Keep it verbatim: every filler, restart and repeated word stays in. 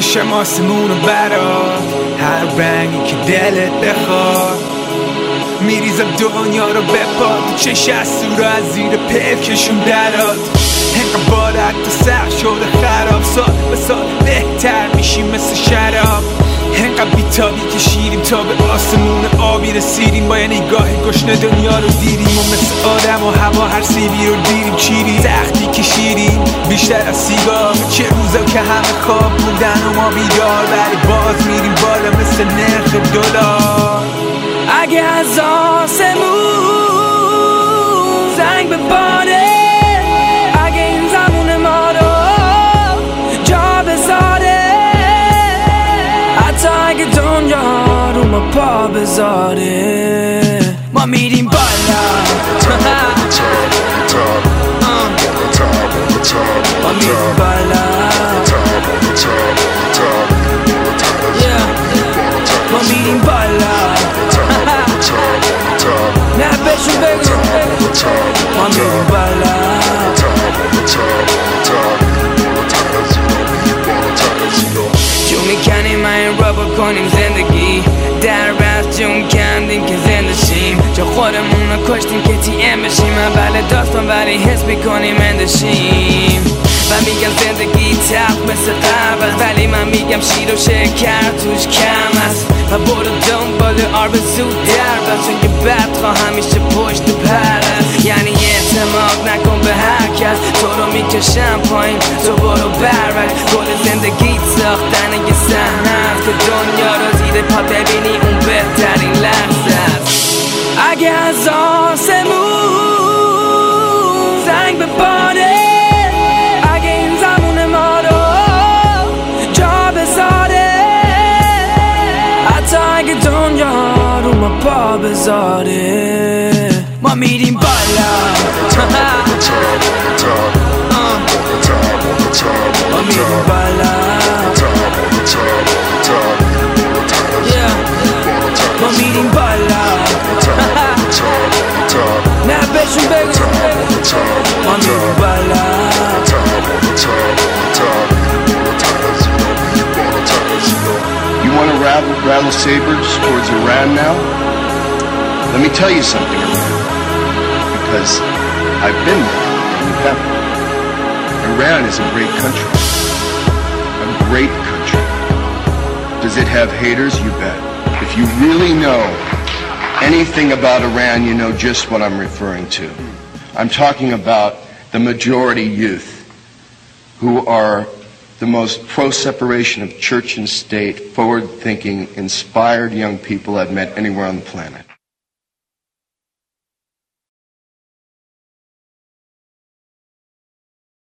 میکشم آسمونو برات، هر رنگی که دلت بخواد. میریزم دنیا رو به پا، تو چش از سور از زیر پلکشون درات. انقدر بارد تو سخت شده خراب، سال به سال بهتر میشیم مثل شراب. انقدر بیتابی کشیدیم تا به آسمون آبی رسیدیم، با یه نگاه گشنه دنیا رو دیدیم و مثل آدم و هوا هر سیبی رو دیدیم چیدیم. سختی کشیدیم بیشتر از سیگار، چه روزا که همه خواب بودن و ما بیدار، ولی باز میریم بالا مثل نرخ دلار. اگه از آسمون زنگ بباره، اگه این زمون ما رو جا بذاره، حتی اگه دنیا رو ما پا بذاره، ما میریم بالا. ما میریم بالا. ما میریم بالا. نه بهشون بگو ما میریم بالا. جو میکنیم ما این را بکنیم زندگی، در بست جون کندیم که زنده شیم، جا خودمون رو کشتیم که تی ام بشیم. اول داستان ولی حس میکنیم اندشیم و میگم زندگی تلخ مثل قبل، ولی من میگم شیر و شکر توش کم است. و برو دنبال آرزو در بست، چون که بدخواه همیشه پشت پر است. یعنی اعتماد نکن به هر کس، تو رو میکشم پایین تو برو برک. گل زندگیت ساختن یه صحنه است که دنیا رو زیر پا ببینی اون بهترین لحظه است. اگه از آسمون زنگ بباره، اگه این زمون ما رو جا بذاره، حتی اگه دنیا رو ما پا بذاره، ما میریم بالا. ما میریم بالا. ما میریم بالا. نه بهشون بگو ما میریم بالا. You want to rattle, rattle sabers towards Iran now? Let me tell you something, Iran, because I've been there and you haven't. Iran is a great country, a great country. Does it have haters? You bet. If you really know anything about Iran, you know just what I'm referring to. I'm talking about the majority youth who are the most pro-separation of church and state, forward-thinking, inspired young people I've met anywhere on the planet.